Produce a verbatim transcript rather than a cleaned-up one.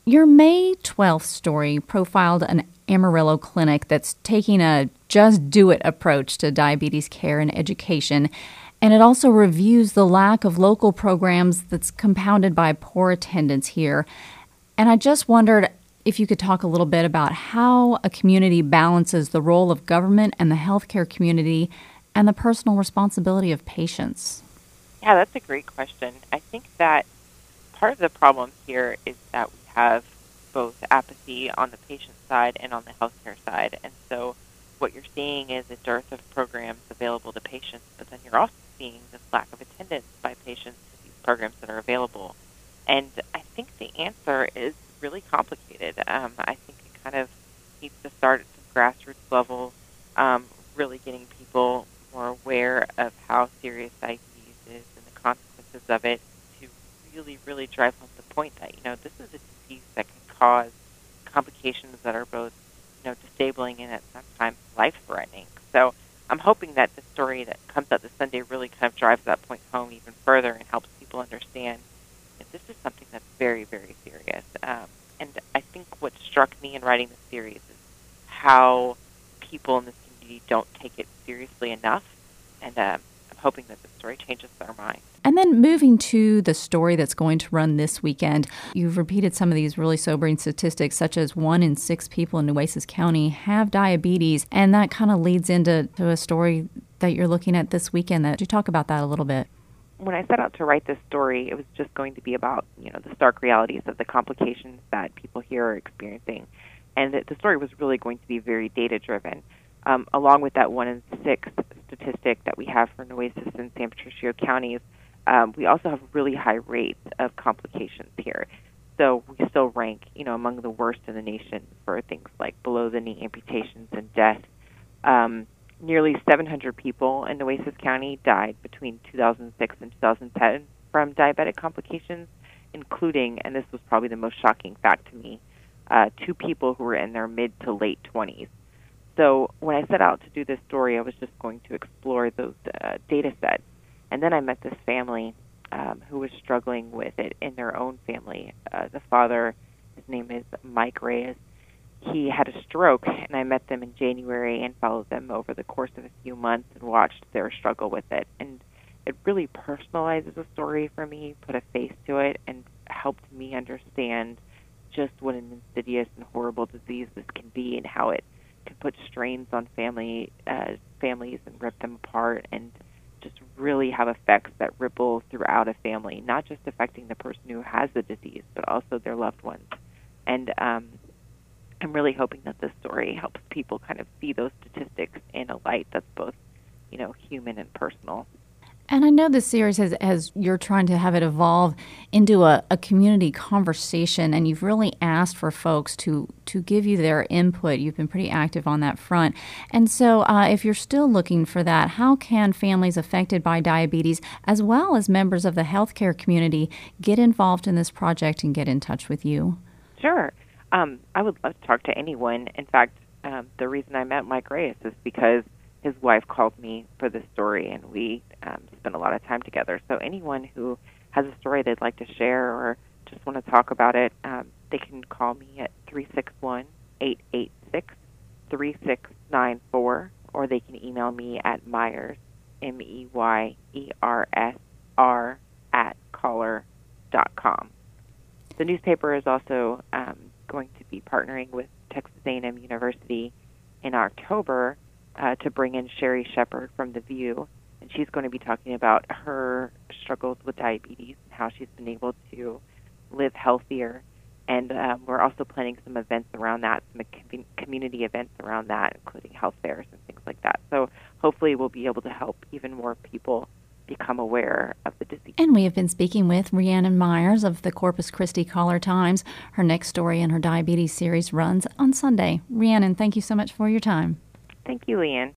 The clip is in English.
Your May twelfth story profiled an Amarillo clinic that's taking a just-do-it approach to diabetes care and education, and it also reviews the lack of local programs that's compounded by poor attendance here. And I just wondered if you could talk a little bit about how a community balances the role of government and the healthcare community and the personal responsibility of patients. Yeah, that's a great question. I think that part of the problem here is that we have both apathy on the patient side and on the healthcare side. And so what you're seeing is a dearth of programs available to patients, but then you're also seeing this lack of attendance by patients to these programs that are available. And I think the answer is really complicated. Um, I think it kind of needs to start at some grassroots level, um, really getting people more aware of how serious diabetes is and the consequences of it, to really, really drive home the point that, you know, this is a disease that can cause complications that are both, you know, disabling and at sometimes life-threatening. So I'm hoping that the story that comes out this Sunday really kind of drives that point home even further and helps people understand that this is something that's very, very serious. Um, and I think what struck me in writing the series is how people in this community don't take it seriously enough. And um, I'm hoping that the story changes their mind. And then moving to the story that's going to run this weekend, you've repeated some of these really sobering statistics, such as one in six people in Nueces County have diabetes. And that kind of leads into to a story that you're looking at this weekend. That you talk about that a little bit. When I set out to write this story, it was just going to be about, you know, the stark realities of the complications that people here are experiencing. And the, the story was really going to be very data-driven. Um, along with that one in six statistic that we have for Nueces and San Patricio counties, um, we also have really high rates of complications here. So we still rank, you know, among the worst in the nation for things like below-the-knee amputations and death. Um, nearly seven hundred people in Nueces County died between two thousand six and two thousand ten from diabetic complications, including, and this was probably the most shocking fact to me, uh, two people who were in their mid to late twenties. So when I set out to do this story, I was just going to explore those uh, data sets. And then I met this family um, who was struggling with it in their own family. Uh, the father, his name is Mike Reyes. He had a stroke, and I met them in January and followed them over the course of a few months and watched their struggle with it. And it really personalizes the story for me, put a face to it, and helped me understand just what an insidious and horrible disease this can be and how it can put strains on family uh, families and rip them apart, and just really have effects that ripple throughout a family, not just affecting the person who has the disease, but also their loved ones. And um, I'm really hoping that this story helps people kind of see those statistics in a light that's both, you know, human and personal. And I know this series has, as you're trying to have it evolve into a, a community conversation, and you've really asked for folks to, to give you their input. You've been pretty active on that front. And so uh, if you're still looking for that, how can families affected by diabetes, as well as members of the healthcare community, get involved in this project and get in touch with you? Sure. Um, I would love to talk to anyone. In fact, um, the reason I met Mike Reyes is because his wife called me for this story, and we um, spent a lot of time together. So anyone who has a story they'd like to share or just want to talk about it, um, they can call me at three six one, eight eight six, three six nine four, or they can email me at Myers, M E Y E R S R, at caller dot com. The newspaper is also um, going to be partnering with Texas A and M University in October Uh, to bring in Sherry Shepard from The View, and she's going to be talking about her struggles with diabetes and how she's been able to live healthier. And um, we're also planning some events around that, some com- community events around that, including health fairs and things like that. So hopefully we'll be able to help even more people become aware of the disease. And we have been speaking with Rhiannon Myers of the Corpus Christi Caller-Times. Her next story in her diabetes series runs on Sunday. Rhiannon, thank you so much for your time. Thank you, Leanne.